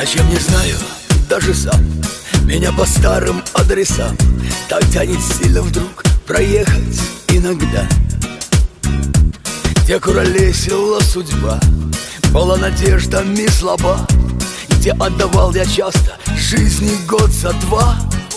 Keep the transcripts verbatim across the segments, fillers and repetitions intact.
Зачем, не знаю, даже сам. Меня по старым адресам так тянет сильно вдруг проехать иногда. Где куролесила судьба, была надеждами слаба, где отдавал я часто жизни год за два.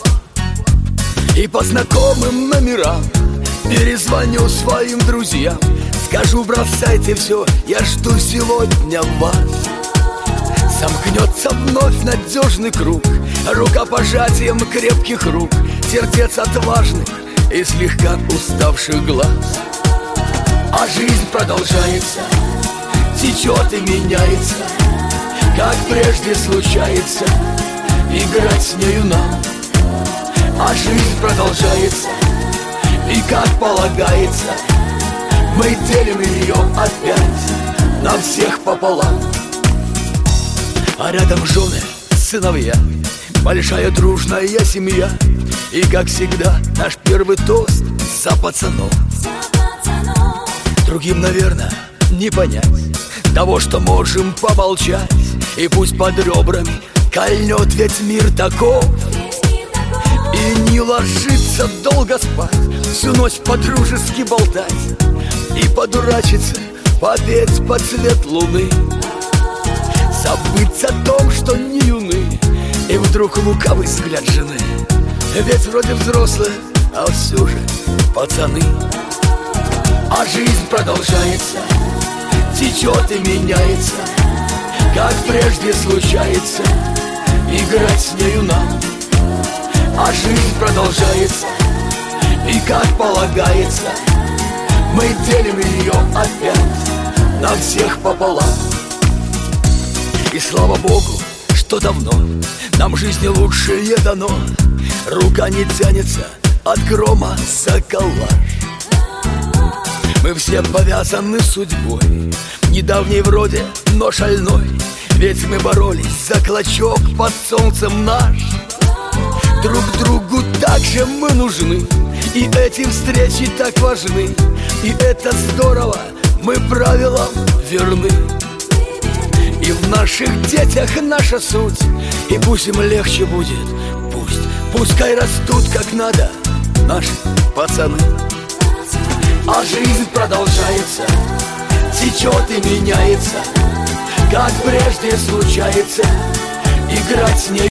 И по знакомым номерам перезвоню своим друзьям, скажу: бросайте все, я жду сегодня вас. Замкнется вновь надежный круг рукопожатием крепких рук, сердец отважных и слегка уставших глаз. А жизнь продолжается, течет и меняется, как прежде случается, играть с нею нам. А жизнь продолжается, и как полагается, мы делим ее опять на всех пополам. А рядом жены, сыновья, большая дружная семья. И, как всегда, наш первый тост за пацанов. Другим, наверное, не понять того, что можем помолчать, и пусть под ребрами кольнет ведь мир таков. И не ложиться долго спать, всю ночь по-дружески болтать и подурачиться, попеть под цвет луны. Забыть о том, что не юны, и вдруг лукавый взгляд жены. Ведь вроде взрослые, а все же пацаны. А жизнь продолжается, течет и меняется, как прежде случается, играть с нею нам. А жизнь продолжается, и как полагается, мы делим ее опять на всех пополам. И слава Богу, что давно нам жизни лучшее дано. Рука не тянется от грома за калаш. Мы все повязаны судьбой, недавней вроде, но шальной. Ведь мы боролись за клочок под солнцем наш. Друг другу так же мы нужны, и эти встречи так важны. И это здорово, мы правилам верны. И в наших детях наша суть, и пусть им легче будет, пусть, пускай растут как надо наши пацаны. А жизнь продолжается, течет и меняется, как прежде случается, играть с ней